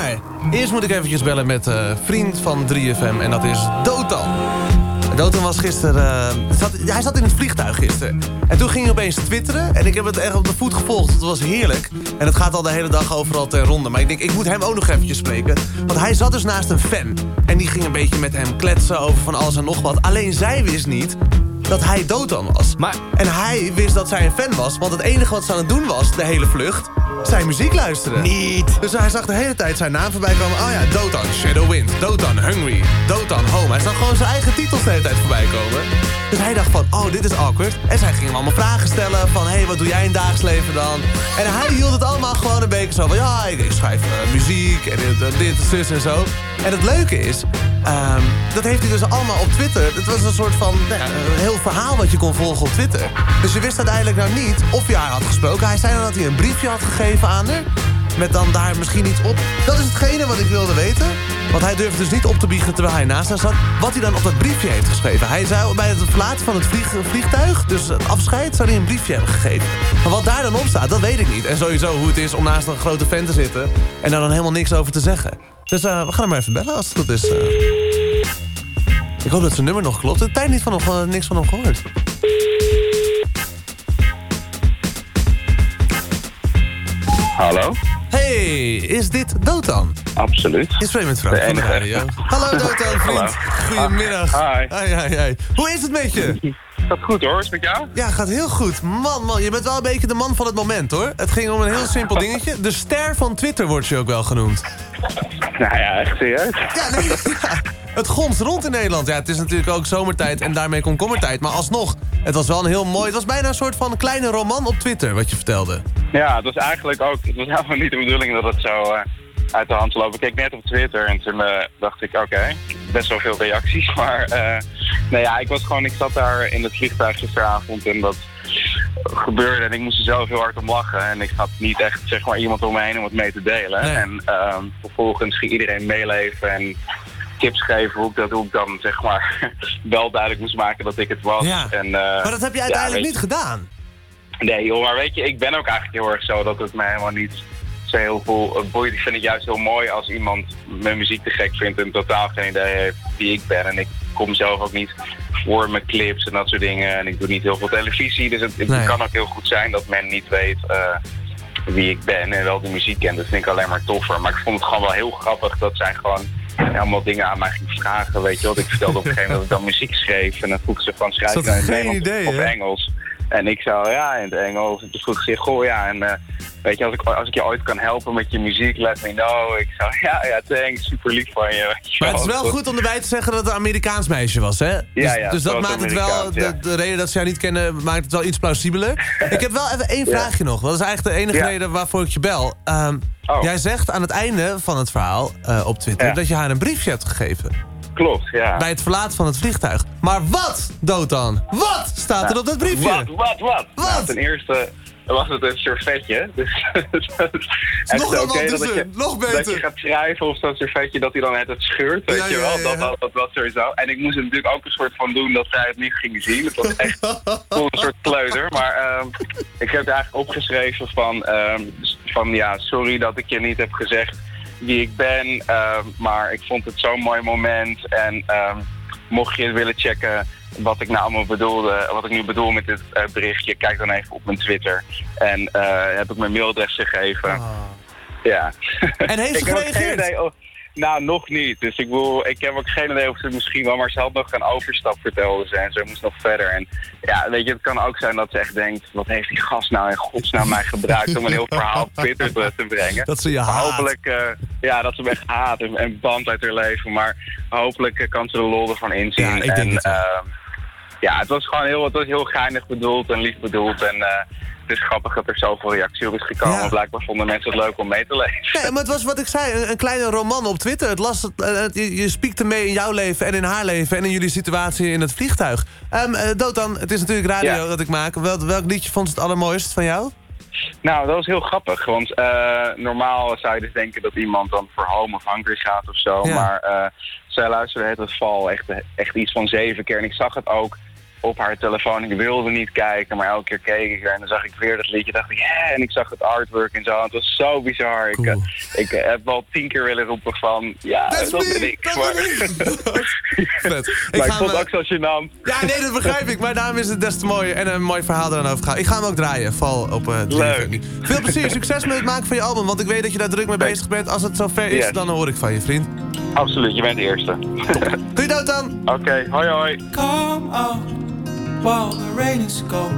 Maar eerst moet ik eventjes bellen met vriend van 3FM en dat is Dotan. Dotan was gisteren... hij zat in het vliegtuig gisteren. En toen ging hij opeens twitteren. En ik heb het echt op de voet gevolgd. Het was heerlijk. En het gaat al de hele dag overal ten ronde. Maar ik denk, ik moet hem ook nog eventjes spreken. Want hij zat dus naast een fan. En die ging een beetje met hem kletsen over van alles en nog wat. Alleen zij wist niet dat hij Dotan was. En hij wist dat zij een fan was. Want het enige wat ze aan het doen was, de hele vlucht, zijn muziek luisteren. Niet. Dus hij zag de hele tijd zijn naam voorbij komen. Oh ja, Dotan, Shadowwind, Dotan, Hungry, Dotan, Home. Hij zag gewoon zijn eigen titels de hele tijd voorbij komen. Dus hij dacht van, oh, dit is awkward. En zij gingen hem allemaal vragen stellen van, hey, wat doe jij in het dagelijks leven dan? En hij hield het allemaal gewoon een beetje zo van, ja, ik schrijf muziek en dit, zus en zo. En het leuke is, dat heeft hij dus allemaal op Twitter. Het was een soort van een heel verhaal wat je kon volgen op Twitter. Dus je wist uiteindelijk nou niet of hij haar had gesproken. Hij zei dan dat hij een briefje had gegeven aan haar. Met dan daar misschien iets op. Dat is hetgene wat ik wilde weten. Want hij durfde dus niet op te biechten terwijl hij naast haar zat. Wat hij dan op dat briefje heeft geschreven. Hij zou bij het verlaten van het vliegtuig, dus het afscheid, zou hij een briefje hebben gegeven. Maar wat daar dan op staat, dat weet ik niet. En sowieso hoe het is om naast een grote fan te zitten en daar dan helemaal niks over te zeggen. Dus we gaan hem maar even bellen als het goed is. Ik hoop dat zijn nummer nog klopt. Ik heb tijd niet van niks van hem gehoord. Hallo? Hey, is dit Dotan? Absoluut. Je spreekt met Frank van de radio. Hallo Dotan, vriend. Hallo. Goedemiddag. Hi. Hi. Hoe is het met je? Gaat goed hoor, is het met jou? Ja, gaat heel goed. Man, je bent wel een beetje de man van het moment hoor. Het ging om een heel simpel dingetje. De ster van Twitter wordt je ook wel genoemd. Nou ja, echt serieus? Ja, nee, ja. Het gonst rond in Nederland. Ja, het is natuurlijk ook zomertijd en daarmee komkommertijd. Maar alsnog, het was wel een heel mooi... Het was bijna een soort van kleine roman op Twitter, wat je vertelde. Ja, het was eigenlijk ook... Het was helemaal niet de bedoeling dat het zo uit de hand zou lopen. Ik keek net op Twitter en toen dacht ik, oké, best wel veel reacties. Maar nee, ja, ik zat daar in het vliegtuig gisteravond en dat gebeurde. En ik moest er zelf heel hard om lachen. En ik had niet echt, zeg maar, iemand om me heen om het mee te delen. Nee. En vervolgens ging iedereen meeleven en tips geven hoe ik dan zeg maar wel duidelijk moest maken dat ik het was. Ja. En, maar dat heb je uiteindelijk niet gedaan. Nee joh, maar weet je, ik ben ook eigenlijk heel erg zo dat het mij helemaal niet zo heel veel boeit. Ik vind het juist heel mooi als iemand mijn muziek te gek vindt en totaal geen idee heeft wie ik ben. En ik kom zelf ook niet voor mijn clips en dat soort dingen. En ik doe niet heel veel televisie, dus het kan ook heel goed zijn dat men niet weet wie ik ben en wel de muziek kent. Dat vind ik alleen maar toffer. Maar ik vond het gewoon wel heel grappig dat zij gewoon helemaal dingen aan mij ging vragen, weet je wat. Ik vertelde op een gegeven moment dat ik dan muziek schreef en dan vroeg ze van schrijf je nou in het Nederlands of Engels. En ik zou ja, in het Engels. En toen vroeg ze, goh ja, en weet je, als ik je ooit kan helpen met je muziek, let me know. Ik zou, ja, thanks, super lief van je. Maar het is wel goed om erbij te zeggen dat het een Amerikaans meisje was, hè? Dus dat maakt het wel, de reden dat ze jou niet kennen, maakt het wel iets plausibeler. Ik heb wel even één vraagje nog. Dat is eigenlijk de enige reden waarvoor ik je bel. Jij zegt aan het einde van het verhaal op Twitter dat je haar een briefje hebt gegeven. Klopt, ja. Bij het verlaten van het vliegtuig. Maar wat, Dotan? Wat staat er op dat briefje? Wat? Nou, ten eerste was het een servetje. Dus nog een oké nog beter. Dat je gaat schrijven of zo'n servetje dat hij dan het scheurt, weet je wel. Ja. Dat was sowieso. En ik moest er natuurlijk ook een soort van doen dat zij het niet ging zien. Het was echt een soort kleuter. Maar ik heb er eigenlijk opgeschreven van ja, sorry dat ik je niet heb gezegd wie ik ben, maar ik vond het zo'n mooi moment en mocht je willen checken wat ik nou allemaal bedoelde, wat ik nu bedoel met dit berichtje, kijk dan even op mijn Twitter en heb ik mijn mailadres gegeven. Ja. En heeft ze gereageerd? Nou, nog niet. Dus ik heb ook geen idee of ze misschien wel, maar ze had nog een overstap vertelde ze en ze moest nog verder. En ja, weet je, het kan ook zijn dat ze echt denkt, wat heeft die gast nou in godsnaam mij gebruikt om een heel verhaal op Twitter te brengen. Dat ze je haat. Maar hopelijk, dat ze me echt haat en band uit haar leven, maar hopelijk kan ze de lol ervan inzien. Ja, ik denk het was gewoon heel geinig bedoeld en lief bedoeld en het is grappig dat er zoveel reactie op is gekomen. Ja. Blijkbaar vonden mensen het leuk om mee te lezen. Nee, maar het was wat ik zei, een kleine roman op Twitter. Je spiekte mee in jouw leven en in haar leven en in jullie situatie in het vliegtuig. Dotan, het is natuurlijk radio dat ik maak. Welk liedje vond je het allermooist van jou? Nou, dat was heel grappig, want normaal zou je dus denken dat iemand dan voor Home of Hungry gaat of zo. Ja. Maar zij luisterde het val echt iets van 7 keer en ik zag het ook op haar telefoon. Ik wilde niet kijken, maar elke keer keek ik er en dan zag ik weer dat liedje. Dacht ik, en ik zag het artwork en zo. Het was zo bizar. Cool. Ik heb wel 10 keer willen roepen van, dat ben ik. Vet. Maar ik vond het ook zo gênant. Ja, nee, dat begrijp ik. Maar daarom is het des te mooier en een mooi verhaal eraan overgegaan. Ik ga hem ook draaien, val op Leuk. Veel plezier, succes met het maken van je album, want ik weet dat je daar druk mee bezig bent. Als het zover is, Yes. dan hoor ik van je, vriend. Absoluut, je bent de eerste. Doei, Dotan! Oké, hoi hoi. Come on, while the rain is cold.